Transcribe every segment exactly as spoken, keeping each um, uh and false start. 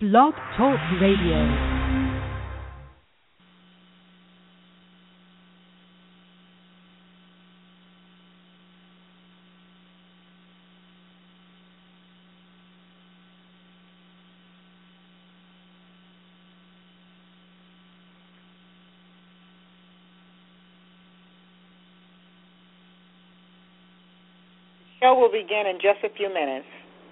Blog Talk Radio. The show will begin in just a few minutes.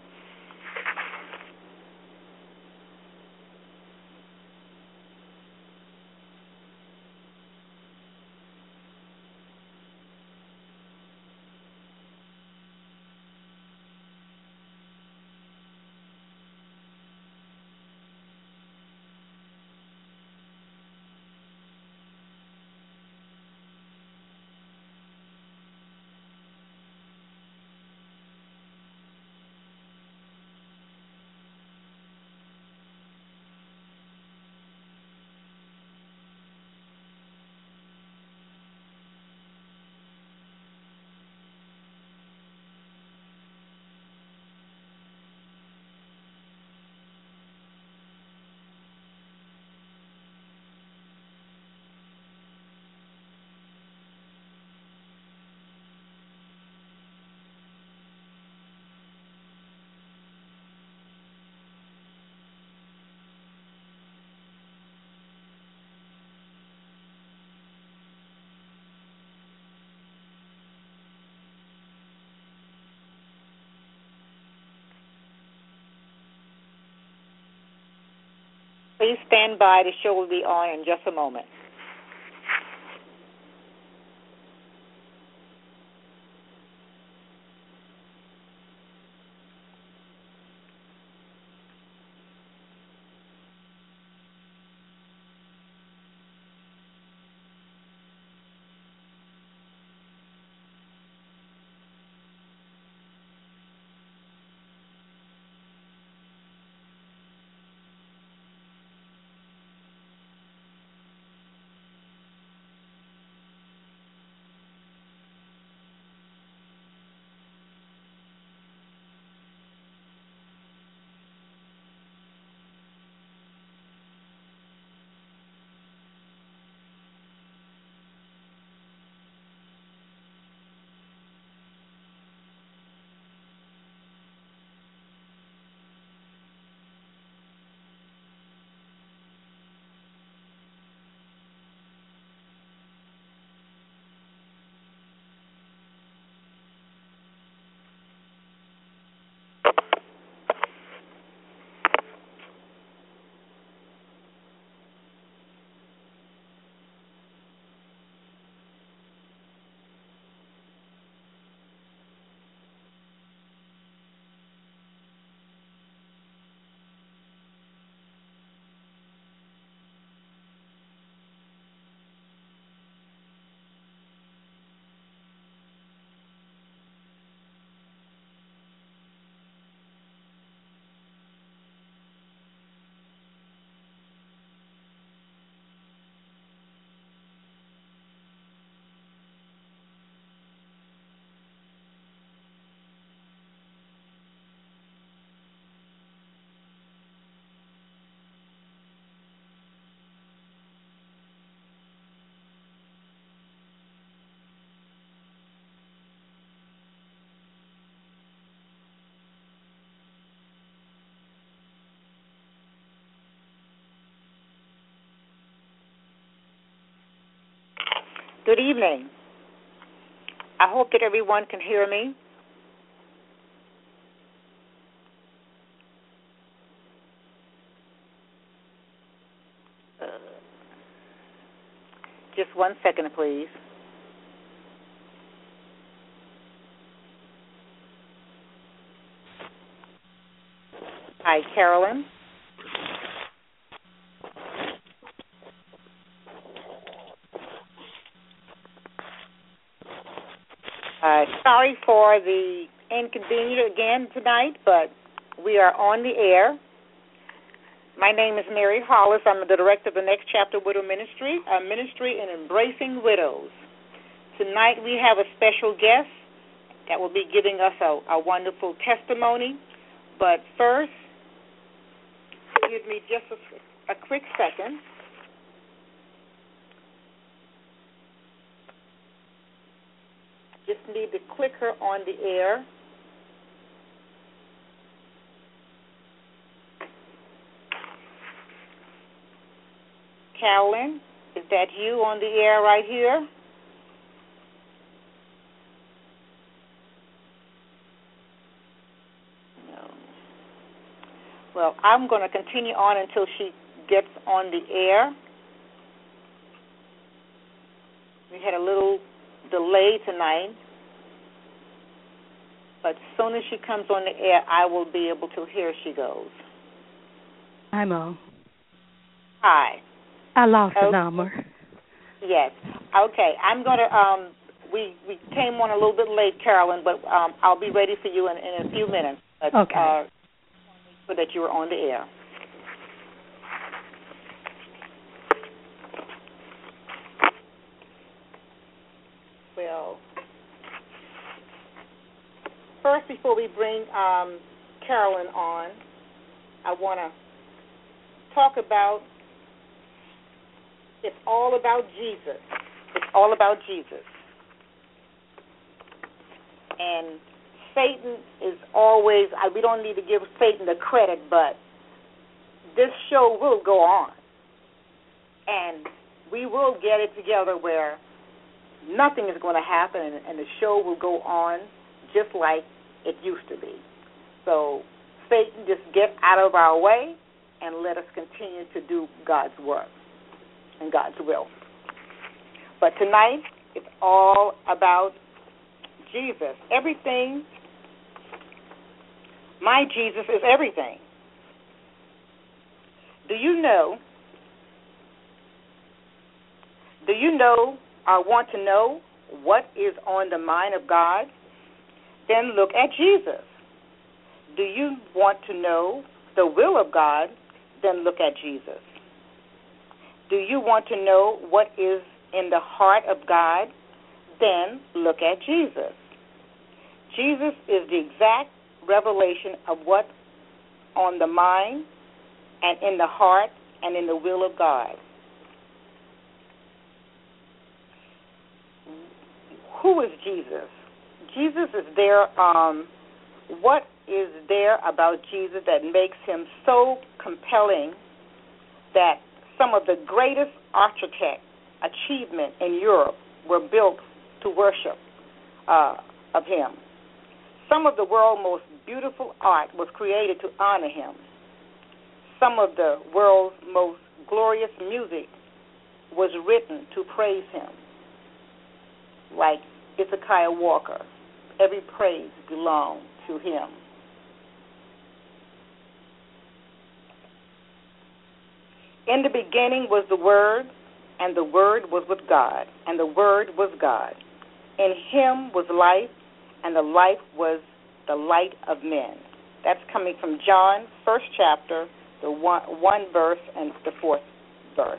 Please stand by. The show will be on in just a moment. Good evening. I hope that everyone can hear me. Uh, just one second, please. Hi, Carolyn. Uh, sorry for the inconvenience again tonight, but we are on the air. My name is Mary Hollis. I'm the director of the Next Chapter Widow Ministry, a ministry in embracing widows. Tonight we have a special guest that will be giving us a, a wonderful testimony. But first, we're give me just a, a quick second. Just need to click her on the air. Carolyn, is that you on the air right here? No. Well, I'm going to continue on until she gets on the air. We had a little delay tonight, but as soon as she comes on the air, I will be able to hear she goes. Hi, Mo. Hi. I lost okay. the number. Yes. Okay. I'm going to, um, we, we came on a little bit late, Carolyn, but um, I'll be ready for you in, in a few minutes. But, okay. Uh, so that you are on the air. Well, first, before we bring um, Carolyn on, I want to talk about, it's all about Jesus. It's all about Jesus. And Satan is always, we don't need to give Satan the credit, but this show will go on. And we will get it together where nothing is going to happen, and the show will go on just like it used to be. So Satan, just get out of our way and let us continue to do God's work and God's will. But tonight, it's all about Jesus. Everything, my Jesus is everything. Do you know, do you know or want to know what is on the mind of God? Then look at Jesus. Do you want to know the will of God? Then look at Jesus. Do you want to know what is in the heart of God? Then look at Jesus. Jesus is the exact revelation of what's on the mind and in the heart and in the will of God. Who is Jesus? Jesus is there. Um, what is there about Jesus that makes him so compelling that some of the greatest architect achievement in Europe were built to worship uh, of him? Some of the world's most beautiful art was created to honor him. Some of the world's most glorious music was written to praise him, like Hezekiah Walker. Every praise belonged to him. In the beginning was the Word, and the Word was with God, and the Word was God. In him was life, and the life was the light of men. That's coming from John, first chapter, the one, one verse and the fourth verse.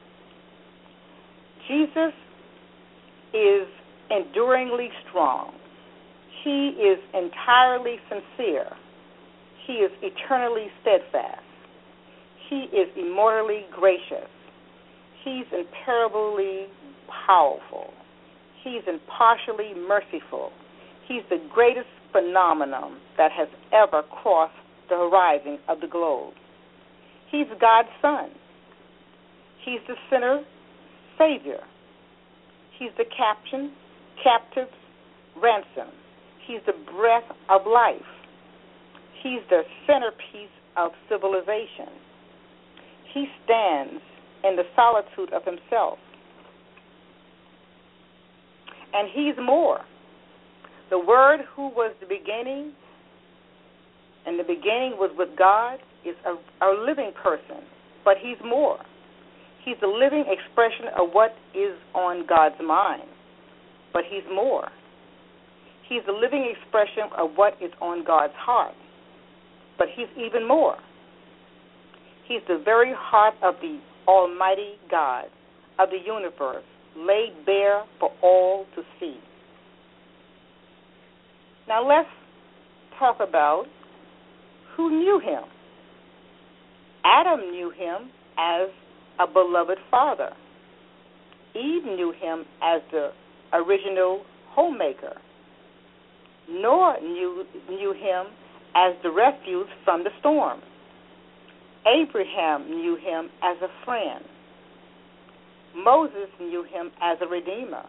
Jesus is enduringly strong. He is entirely sincere. He is eternally steadfast. He is immortally gracious. He's imperishably powerful. He's impartially merciful. He's the greatest phenomenon that has ever crossed the horizon of the globe. He's God's Son. He's the sinner's Savior. He's the captain, captive's ransom. He's the breath of life. He's the centerpiece of civilization. He stands in the solitude of himself. And he's more. The Word who was the beginning, and the beginning was with God, is a, a living person, but he's more. He's the living expression of what is on God's mind, but he's more. He's the living expression of what is on God's heart, but he's even more. He's the very heart of the Almighty God of the universe, laid bare for all to see. Now let's talk about who knew him. Adam knew him as a beloved father. Eve knew him as the original homemaker. Noah knew, knew him as the refuge from the storm. Abraham knew him as a friend. Moses knew him as a redeemer.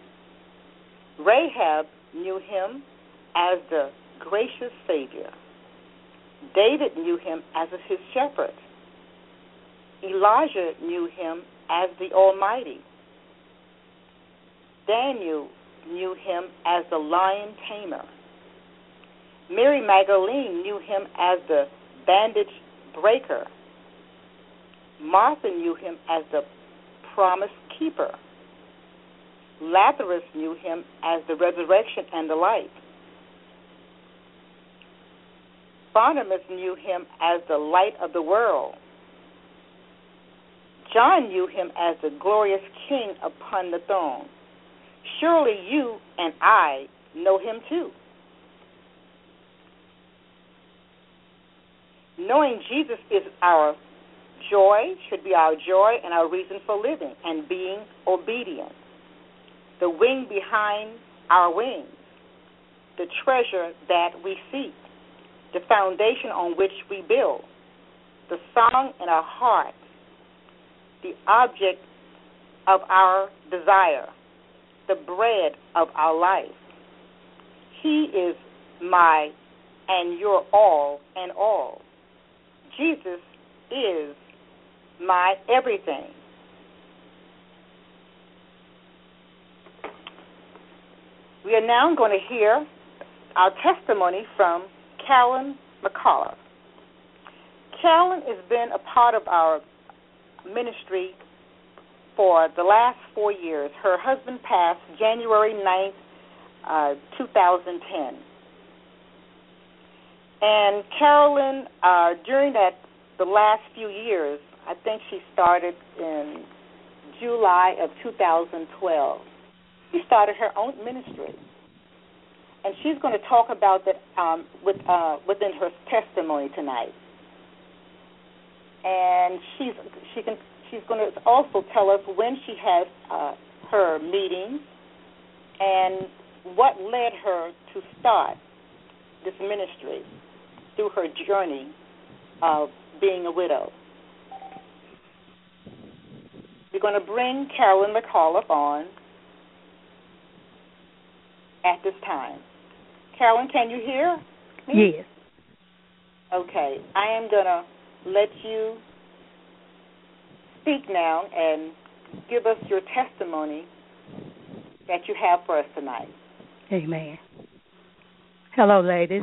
Rahab knew him as the gracious Savior. David knew him as his shepherd. Elijah knew him as the Almighty. Daniel knew him as the lion tamer. Mary Magdalene knew him as the bandage breaker. Martha knew him as the promise keeper. Lazarus knew him as the resurrection and the life. Barnabas knew him as the light of the world. John knew him as the glorious king upon the throne. Surely you and I know him too. Knowing Jesus is our joy, should be our joy and our reason for living and being obedient. The wing behind our wings, the treasure that we seek, the foundation on which we build, the song in our heart, the object of our desire, the bread of our life. He is my and your all and all. Jesus is my everything. We are now going to hear our testimony from Carolyn McCullough. Carolyn has been a part of our ministry for the last four years. Her husband passed January ninth, uh, two thousand ten. And Carolyn, uh, during that the last few years, I think she started in July of two thousand twelve. She started her own ministry, and she's going to talk about that um, with, uh, within her testimony tonight. And she's she can she's going to also tell us when she has uh, her meetings and what led her to start this ministry through her journey of being a widow. We're going to bring Carolyn McCullough on at this time. Carolyn, can you hear me? Yes. Okay. I am going to let you speak now and give us your testimony that you have for us tonight. Amen. Hello, ladies.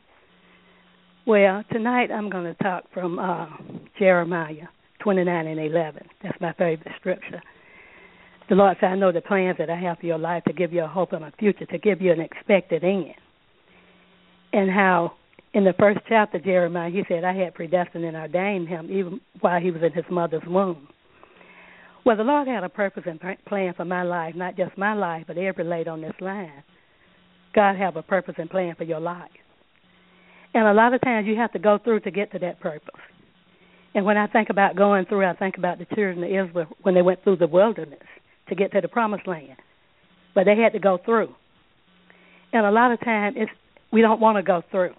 Well, tonight I'm going to talk from uh, Jeremiah twenty-nine and eleven. That's my favorite scripture. The Lord said, I know the plans that I have for your life to give you a hope and a future, to give you an expected end. And how in the first chapter, Jeremiah, he said, I had predestined and ordained him even while he was in his mother's womb. Well, the Lord had a purpose and plan for my life, not just my life, but every lady on this line. God have a purpose and plan for your life. And a lot of times you have to go through to get to that purpose. And when I think about going through, I think about the children of Israel when they went through the wilderness to get to the promised land. But they had to go through. And a lot of times it's, we don't want to go through.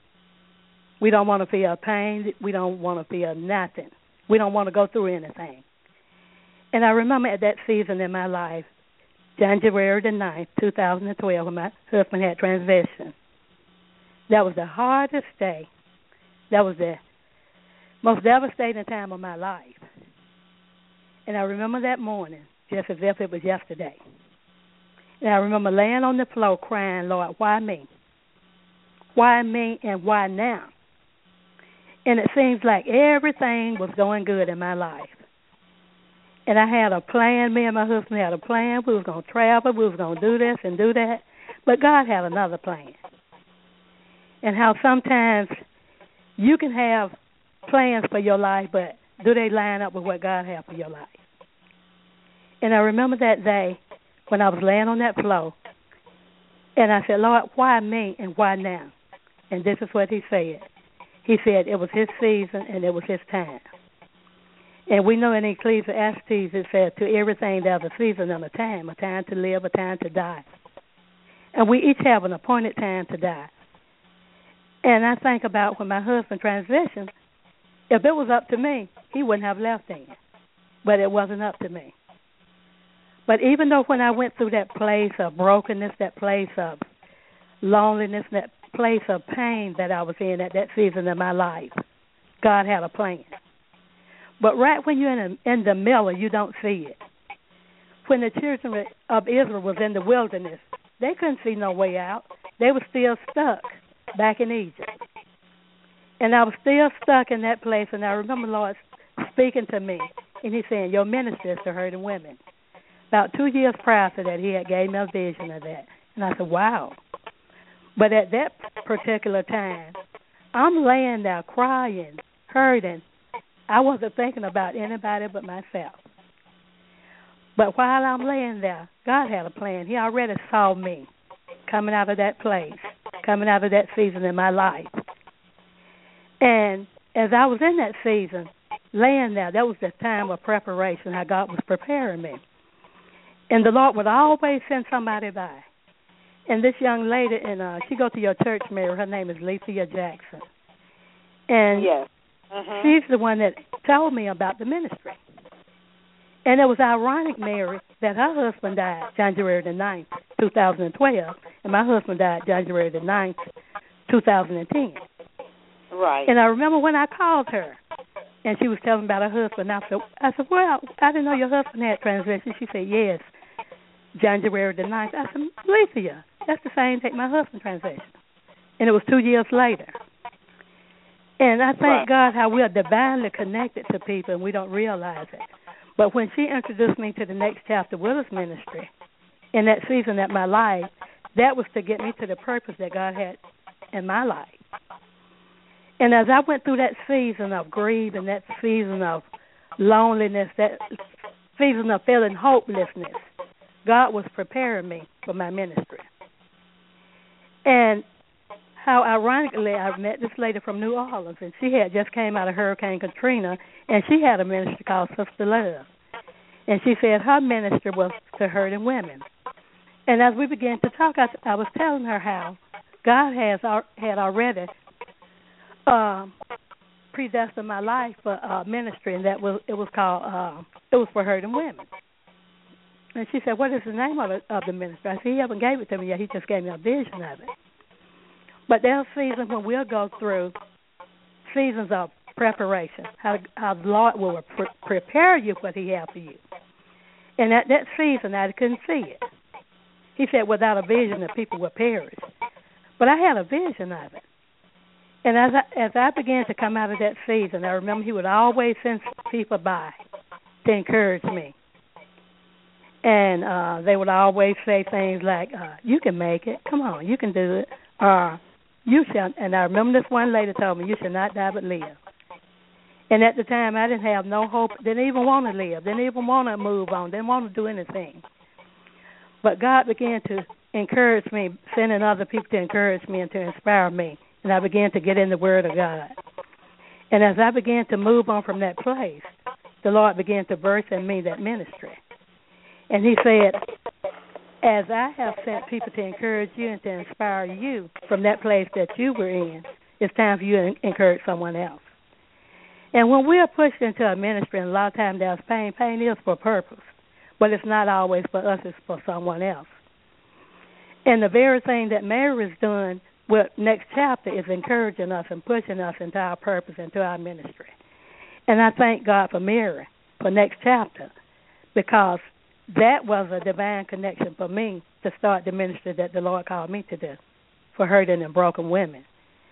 We don't want to feel pain. We don't want to feel nothing. We don't want to go through anything. And I remember at that season in my life, January the ninth, two thousand twelve, when my husband had transition. That was the hardest day. That was the most devastating time of my life. And I remember that morning just as if it was yesterday. And I remember laying on the floor crying, Lord, why me? Why me and why now? And it seems like everything was going good in my life. And I had a plan. Me and my husband had a plan. We was going to travel. We was going to do this and do that. But God had another plan. And how sometimes you can have plans for your life, but do they line up with what God has for your life? And I remember that day when I was laying on that floor, and I said, Lord, why me and why now? And this is what he said. He said it was his season and it was his time. And we know in Ecclesiastes it says, to everything there's a season and a time, a time to live, a time to die. And we each have an appointed time to die. And I think about when my husband transitioned, if it was up to me, he wouldn't have left then. But it wasn't up to me. But even though when I went through that place of brokenness, that place of loneliness, that place of pain that I was in at that season of my life, God had a plan. But right when you're in, a, in the middle, you don't see it. When the children of Israel was in the wilderness, they couldn't see no way out. They were still stuck back in Egypt. And I was still stuck in that place, and I remember the Lord speaking to me, and He saying, your ministry is to hurting women. About two years prior to that, He had gave me a vision of that. And I said, wow. But at that particular time, I'm laying there crying, hurting. I wasn't thinking about anybody but myself. But while I'm laying there, God had a plan. He already saw me coming out of that place, coming out of that season in my life. And as I was in that season, laying there, that was the time of preparation, how God was preparing me. And the Lord would always send somebody by. And this young lady, and uh, she go to your church, Mary, her name is Lethea Jackson. And yes. Mm-hmm. She's the one that told me about the ministry. And it was ironic, Mary, that her husband died January the ninth, two thousand twelve, and my husband died January the ninth, two thousand ten. Right. And I remember when I called her, and she was telling about her husband. I said, I said, well, I didn't know your husband had transitioned. She said, yes, January the ninth. I said, Lethea, that's the same date my husband transitioned. And it was two years later. And I thank right. God how we are divinely connected to people and we don't realize it. But when she introduced me to the Next Chapter Wilderness Ministry, in that season of my life, that was to get me to the purpose that God had in my life. And as I went through that season of grief and that season of loneliness, that season of feeling hopelessness, God was preparing me for my ministry. And how ironically I met this lady from New Orleans, and she had just came out of Hurricane Katrina, and she had a ministry called Sister Love. And she said her ministry was to hurting women. And as we began to talk, I, I was telling her how God has had already uh, predestined my life for uh, ministry, and that was it was called uh, it was for hurting women. And she said, "What is the name of, it, of the ministry?" I said, "He haven't gave it to me yet. He just gave me a vision of it." But there's seasons when we'll go through seasons of preparation, how, how the Lord will pre- prepare you for what He has for you. And at that season, I couldn't see it. He said, without a vision, the people will perish. But I had a vision of it. And as I, as I began to come out of that season, I remember He would always send people by to encourage me. And uh, they would always say things like, uh, you can make it. Come on, you can do it. Or, you shall, and I remember this one lady told me, you shall not die but live. And at the time, I didn't have no hope, didn't even want to live, didn't even want to move on, didn't want to do anything. But God began to encourage me, sending other people to encourage me and to inspire me. And I began to get in the Word of God. And as I began to move on from that place, the Lord began to birth in me that ministry. And He said, as I have sent people to encourage you and to inspire you from that place that you were in, it's time for you to encourage someone else. And when we are pushed into a ministry, and a lot of times there's pain, pain is for purpose, but it's not always for us, it's for someone else. And the very thing that Mary is doing with Next Chapter is encouraging us and pushing us into our purpose, into our ministry. And I thank God for Mary, for Next Chapter, because that was a divine connection for me to start the ministry that the Lord called me to do for hurting and broken women.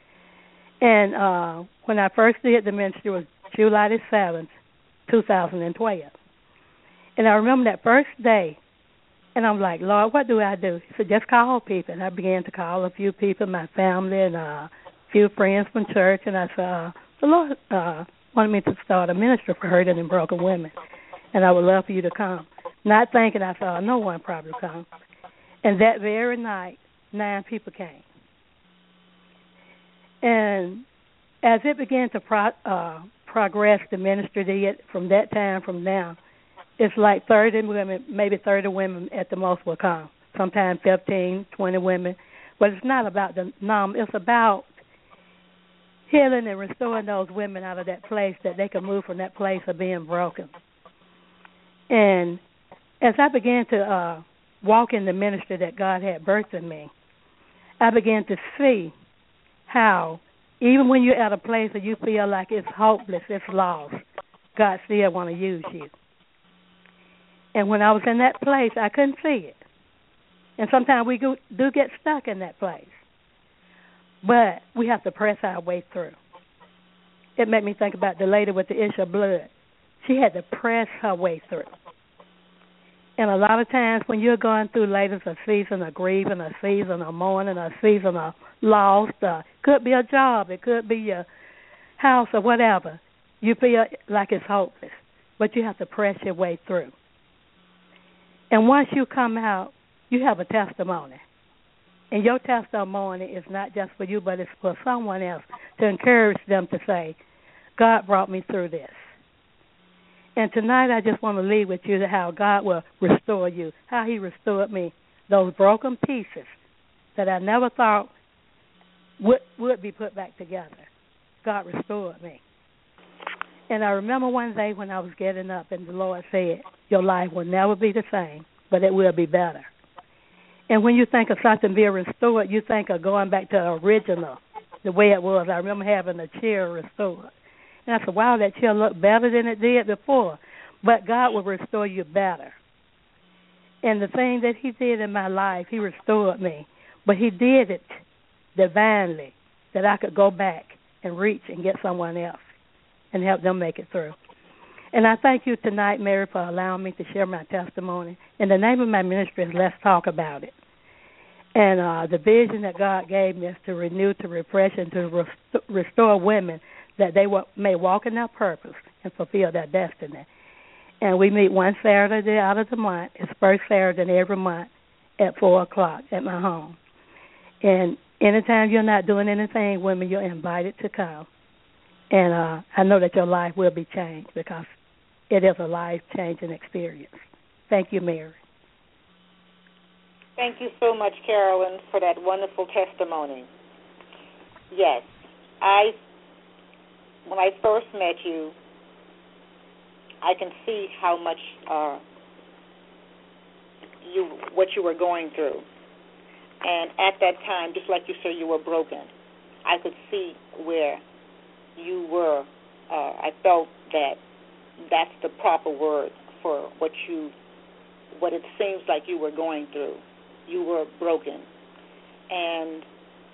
And uh, when I first did the ministry was July the seventh, two thousand twelve. And I remember that first day, and I'm like, Lord, what do I do? He said, just call people. And I began to call a few people, my family and uh, a few friends from church. And I said, uh, the Lord uh, wanted me to start a ministry for hurting and broken women, and I would love for you to come. Not thinking, I thought, no one probably come. And that very night, nine people came. And as it began to pro- uh, progress, the ministry did from that time from now, it's like thirty women, maybe thirty women at the most will come. Sometimes fifteen, twenty women. But it's not about the number. It's about healing and restoring those women out of that place that they can move from that place of being broken. And as I began to uh, walk in the ministry that God had birthed in me, I began to see how even when you're at a place where you feel like it's hopeless, it's lost, God still want to use you. And when I was in that place, I couldn't see it. And sometimes we go, do get stuck in that place. But we have to press our way through. It made me think about the lady with the issue of blood. She had to press her way through. And a lot of times when you're going through ladies a season of grieving, a season of mourning, a season of loss, uh, could be a job, it could be your house or whatever, you feel like it's hopeless. But you have to press your way through. And once you come out, you have a testimony. And your testimony is not just for you, but it's for someone else to encourage them to say, God brought me through this. And tonight I just want to leave with you how God will restore you, how he restored me, those broken pieces that I never thought would, would be put back together. God restored me. And I remember one day when I was getting up and the Lord said, your life will never be the same, but it will be better. And when you think of something being restored, you think of going back to the original, the way it was. I remember having a chair restored. And I said, wow, that chair looked better than it did before. But God will restore you better. And the thing that he did in my life, he restored me. But he did it divinely, that I could go back and reach and get someone else and help them make it through. And I thank you tonight, Mary, for allowing me to share my testimony. And the name of my ministry is Let's Talk About It. And uh, the vision that God gave me is to renew, to refresh, and to rest- restore women that they w- may walk in their purpose and fulfill their destiny. And we meet one Saturday out of the month. It's first Saturday in every month at four o'clock at my home. And anytime you're not doing anything, women, you're invited to come. And uh, I know that your life will be changed because it is a life-changing experience. Thank you, Mary. Thank you so much, Carolyn, for that wonderful testimony. Yes, I, when I first met you, I can see how much uh, you, what you were going through. And at that time, just like you said, you were broken. I could see where you were. Uh, I felt that that's the proper word for what you, what it seems like you were going through. You were broken. And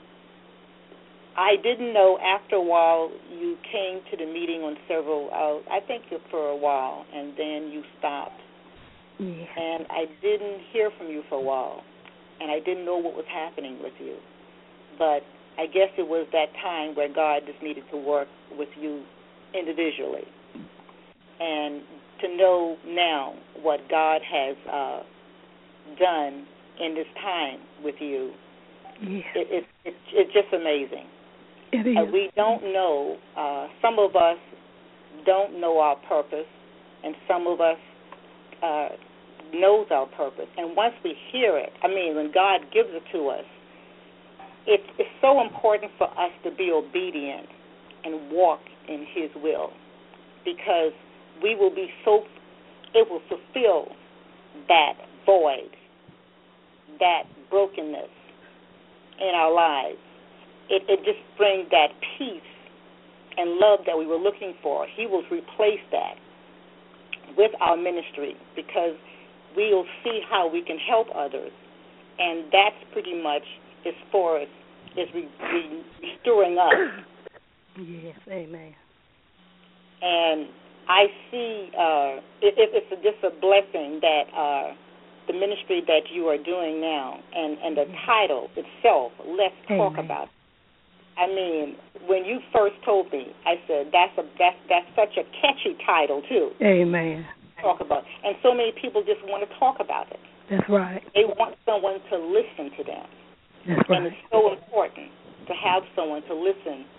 I didn't know after a while you came to the meeting on several, uh, I think for a while, and then you stopped. Yeah. And I didn't hear from you for a while, and I didn't know what was happening with you. But I guess it was that time where God just needed to work with you individually. And to know now what God has uh, done in this time with you, yeah. it, it, it, it's just amazing. It is. Uh, we don't know, uh, some of us don't know our purpose, and some of us uh, knows our purpose. And once we hear it, I mean, when God gives it to us, it, it's so important for us to be obedient and walk in his will, because we will be so, it will fulfill that void, that brokenness in our lives. It, it just brings that peace and love that we were looking for. He will replace that with our ministry, because we will see how we can help others. And that's pretty much as far as is re, re, restoring us. Yes, amen. And I see uh, it, it, it's a, just a blessing that uh, the ministry that you are doing now, and, and the title itself, Let's Talk Amen. About It. I mean, when you first told me, I said, that's a that's that's such a catchy title, too. Amen. Talk about. And so many people just want to talk about it. That's right. They want someone to listen to them. That's right. And it's so important to have someone to listen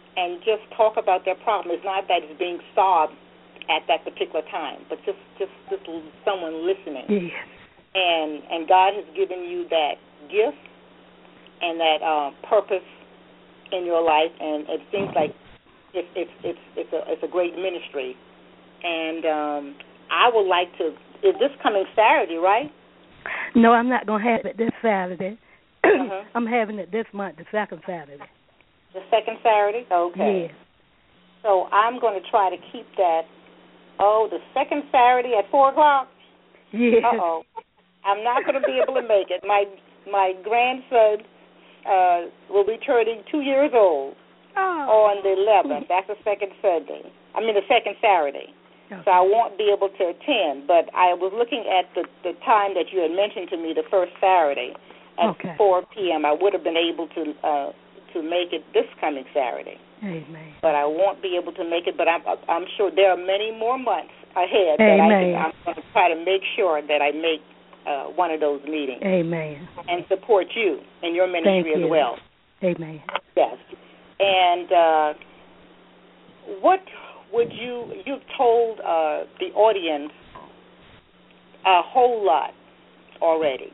and just talk about their problem. It's not that it's being solved at that particular time, but just just, just someone listening. Yes. And and God has given you that gift and that uh, purpose in your life, and it seems like it's it's it's it's a it's a great ministry. And um, I would like to. Is this coming Saturday, right? No, I'm not going to have it this Saturday. Uh-huh. I'm having it this month, the second Saturday. The second Saturday? Okay. Yes. So I'm going to try to keep that. Oh, the second Saturday at four o'clock. Yes. Uh oh. I'm not going to be able to make it. My my grandson uh, will be turning two years old oh. on the eleventh. That's the second Sunday. I mean the second Saturday. Okay. So I won't be able to attend. But I was looking at the, the time that you had mentioned to me, the first Saturday at okay. four p.m. I would have been able to uh, to make it this coming Saturday. Amen. But I won't be able to make it. But I'm I'm sure there are many more months ahead Amen. that I can, I'm going to try to make sure that I make uh, one of those meetings. Amen. And support you in your ministry Thank as you. well. Amen. Yes. And uh, what would you, you've told uh, the audience a whole lot already,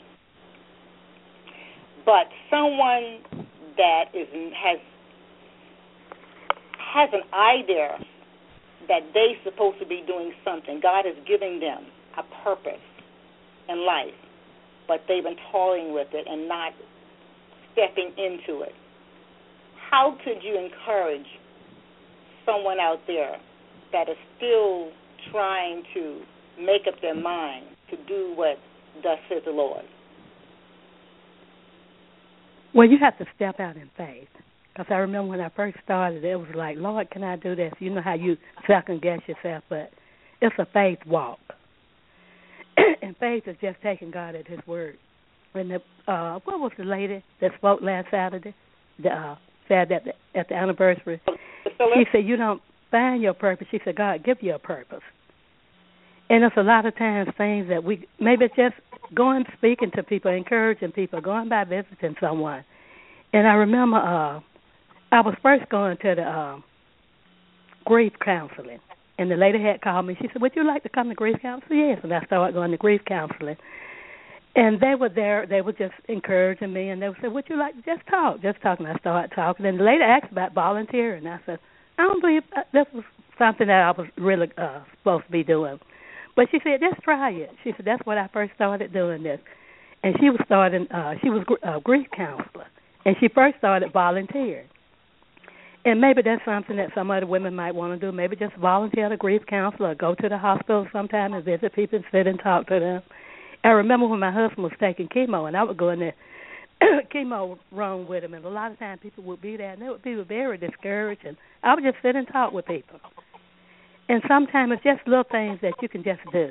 but someone that is has has an idea that they're supposed to be doing something. God is giving them a purpose in life, but they've been toiling with it and not stepping into it. How could you encourage someone out there that is still trying to make up their mind to do what thus says the Lord? Well, you have to step out in faith. Because I remember when I first started, it was like, Lord, can I do this? You know how you second-guess yourself, but it's a faith walk. And faith is just taking God at his word. And the, uh, what was the lady that spoke last Saturday? The, uh, said at the, at the anniversary. She said, you don't find your purpose. She said, God give you a purpose. And it's a lot of times things that we, maybe it's just going speaking to people, encouraging people, going by visiting someone. And I remember uh, I was first going to the uh, grief counseling. And the lady had called me. She said, would you like to come to grief counseling? Yes. And I started going to grief counseling. And they were there. They were just encouraging me. And they would say, would you like to just talk? Just talk. And I started talking. And the lady asked about volunteering. And I said, I don't believe this was something that I was really uh, supposed to be doing. But she said, just try it. She said, that's when I first started doing this. And she was starting, uh, she was a grief counselor. And she first started volunteering. And maybe that's something that some other women might want to do. Maybe just volunteer at a grief counselor, or go to the hospital sometime and visit people and sit and talk to them. I remember when my husband was taking chemo, and I would go in there, chemo room with him, and a lot of times people would be there, and they would be very discouraged, and I would just sit and talk with people. And sometimes it's just little things that you can just do.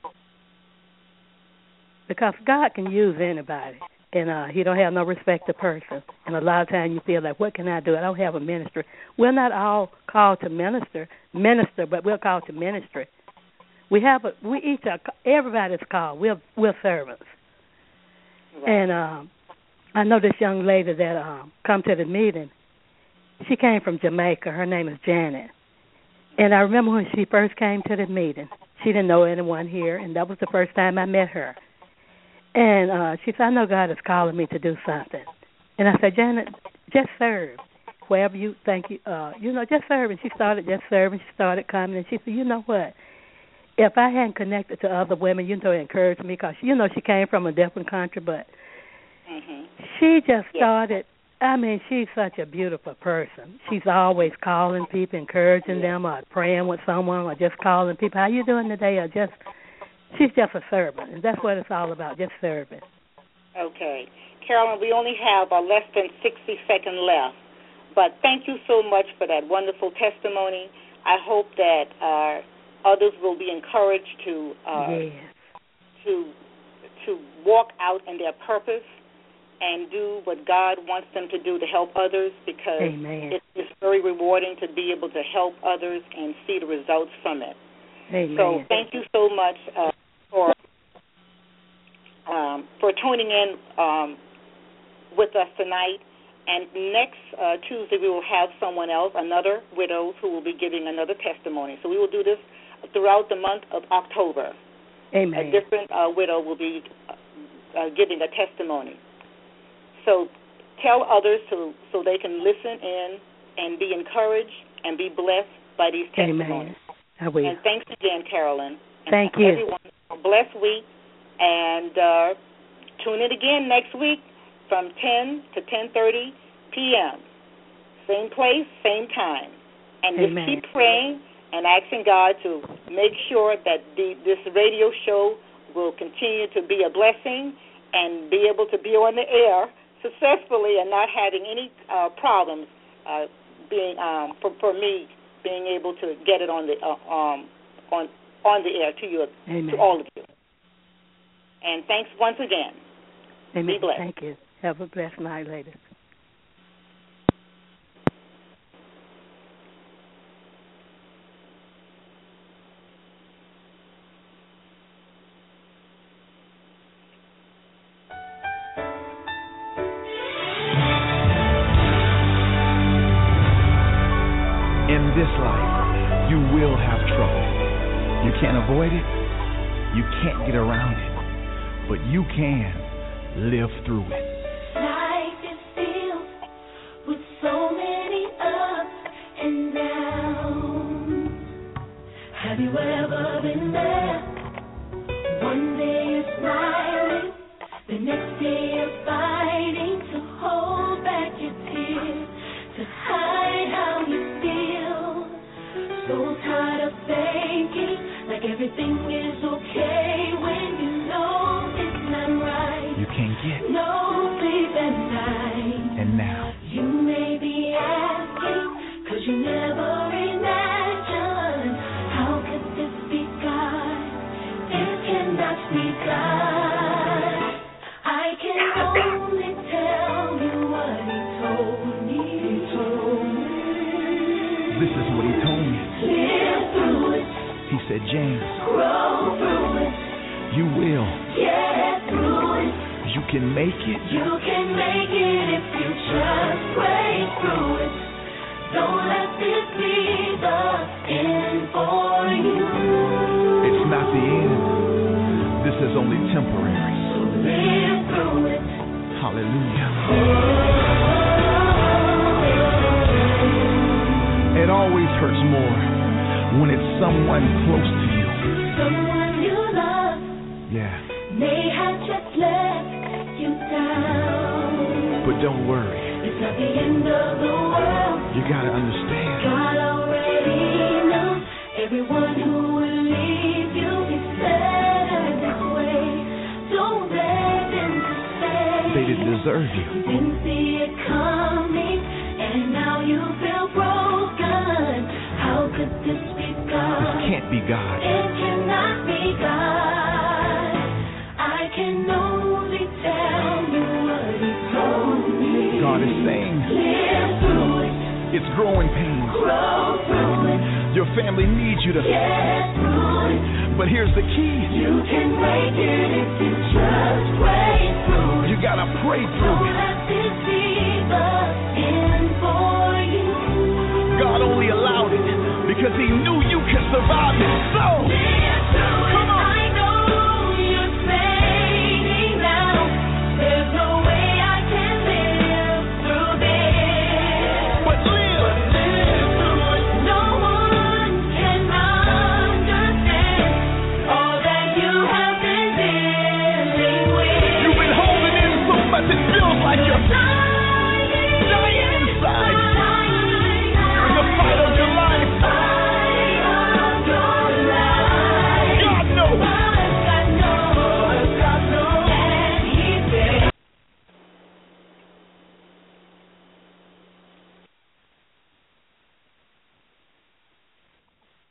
Because God can use anybody. And uh, he don't have no respect to person. And a lot of times you feel like, what can I do? I don't have a ministry. We're not all called to minister, minister, but we're called to ministry. We have a, we each are, everybody's called. We're we're servants. Right. And um, I know this young lady that um, come to the meeting. She came from Jamaica. Her name is Janet. And I remember when she first came to the meeting, she didn't know anyone here, and that was the first time I met her. And uh, she said, I know God is calling me to do something. And I said, Janet, just serve. Wherever you think, you, uh, you know, just serve. And she started just serving. She started coming. And she said, you know what? If I hadn't connected to other women, you know, it encouraged me because, you know, she came from a different country. But mm-hmm. she just started, I mean, she's such a beautiful person. She's always calling people, encouraging yeah. them, or praying with someone, or just calling people, how you doing today, or just... She's just a servant, and that's what it's all about, just serving. Okay. Carolyn, we only have uh, less than sixty seconds left, but thank you so much for that wonderful testimony. I hope that uh, others will be encouraged to uh, yes. to to walk out in their purpose and do what God wants them to do to help others, because Amen. It, it's very rewarding to be able to help others and see the results from it. Amen. So thank you so much uh, for um, for tuning in um, with us tonight. And next uh, Tuesday we will have someone else, another widow, who will be giving another testimony. So we will do this throughout the month of October. Amen. A different uh, widow will be uh, giving a testimony. So tell others to, so they can listen in and be encouraged and be blessed by these testimonies. Amen. I will. And thanks again, Carolyn. And Thank you. Everyone, a blessed week. And uh, tune in again next week from ten to ten thirty p.m. Same place, same time. And Amen. just keep praying and asking God to make sure that the, this radio show will continue to be a blessing and be able to be on the air successfully and not having any uh, problems uh, being um, for, for me being able to get it on the uh, um, on on the air to you, Amen. to all of you. And thanks once again. Amen. Be blessed. Thank you. Have a blessed night, ladies. In this life, you will have trouble. You can't avoid it. You can't get around it. But you can live through it. Life is filled with so many ups and downs. Have you ever been there? One day you're smiling, the next day you're fighting to hold back your tears, to hide how you feel. So tired of thinking like everything is okay when you know it's not right. You can't get No sleep at night. And now You may be asking, cause you never imagined, how could this be God? This cannot be God. I can only tell you what he told me. He told me. this is what he told me. Live through it. He said, James, Grow through it. you will. Get through it. You can make it. You can make it if you just pray through it. Don't let this be the end for you. It's not the end. This is only temporary. So live through it. Hallelujah. It always hurts more when it's someone close to you. Someone you love Yeah. may have just let you down. But don't worry. It's not the end of the world. You gotta understand. God already knew everyone who will leave you is better this way. Don't let them say They didn't deserve you. you didn't see it coming, and now you feel broken. How could this be God? This can't be God. It cannot be God. I can only tell you what he told me. God is saying Live through it. it's growing pains. Grow through it. Your family needs you to. Get through it. But here's the key. You can make it if you just pray through it. You gotta pray Don't through it. let this be the end for you. God only allowed it because he knew you could survive it. So, Live through it. come on. I know you're saying now, there's no way I can live through this. But live. Live through it. No one can understand all that you have been dealing with. You've been holding in so much it feels like you're.